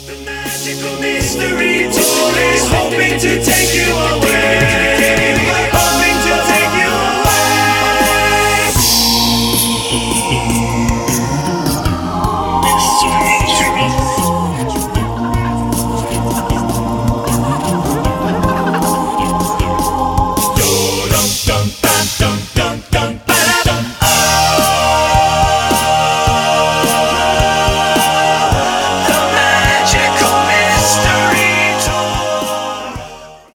The magical mystery tour is hoping to take you away.